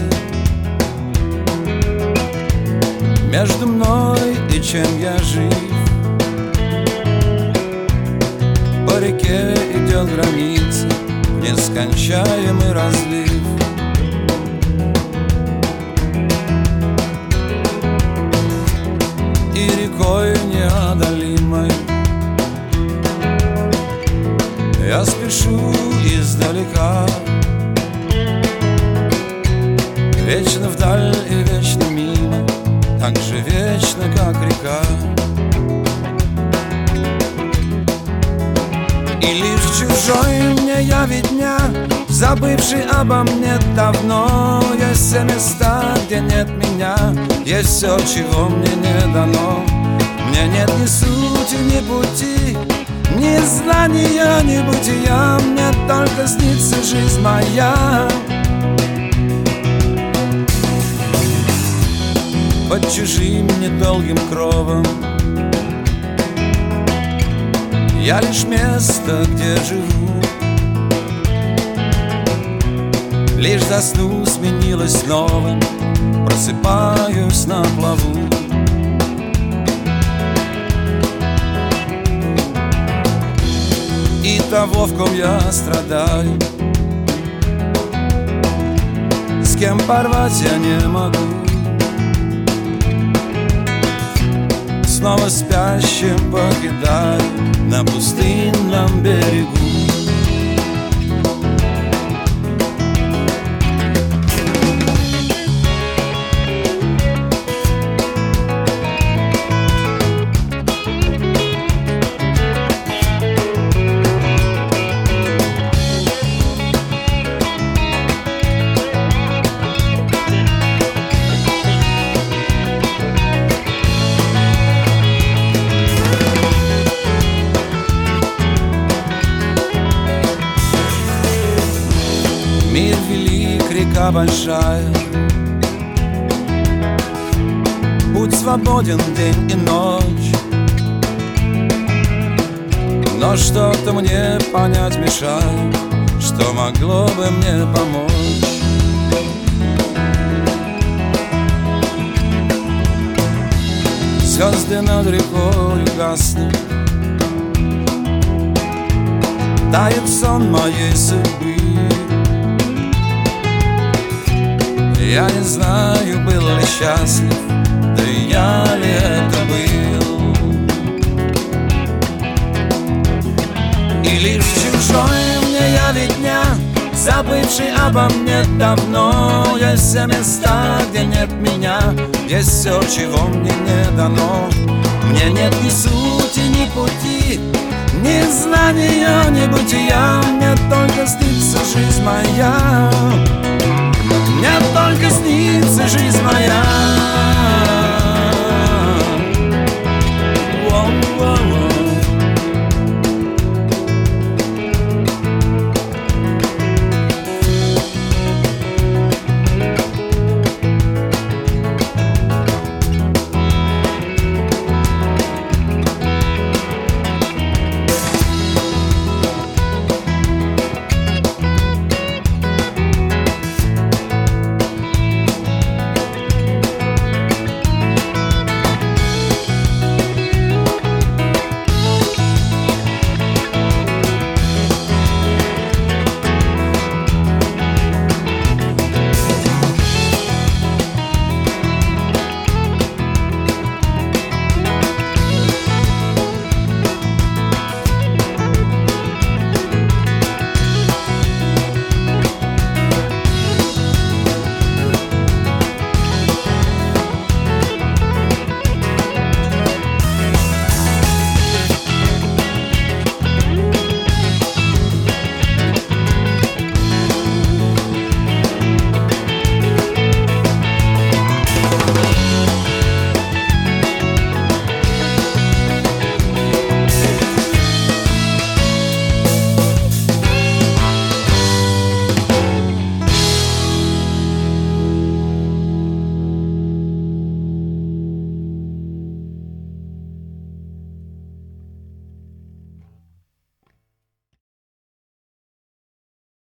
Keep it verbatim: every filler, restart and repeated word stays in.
границы между мной и чем я жив. По реке идет граница, нескончаемый разлив. И рекой неодолимой я спешу издалека, вечно вдаль и вечно мимо, так же вечно, как река. И лишь чужой мне явит дня, забывший обо мне давно. Есть все места, где нет меня, есть все, чего мне не дано. Мне нет ни сути, ни пути, ни знания, ни бытия. Мне только снится жизнь моя под чужим недолгим кровом. Я лишь место, где живу, лишь засну сменилось новым, просыпаюсь на плаву. И того, в ком я страдаю, с кем порвать я не могу. Снова спящим покидаю на пустынном берегу. Мир велик, река большая, путь свободен день и ночь, но что-то мне понять мешает, что могло бы мне помочь. Звезды над рекой гаснут, тает сон моей судьбы. Я не знаю, был ли счастлив, да и я ли это был. И лишь чужой мне явит дня, забывший обо мне давно. Есть все места, где нет меня, есть все, чего мне не дано. Мне нет ни сути, ни пути, ни знания, ни бытия. Мне только снится жизнь моя, мне только снится жизнь моя.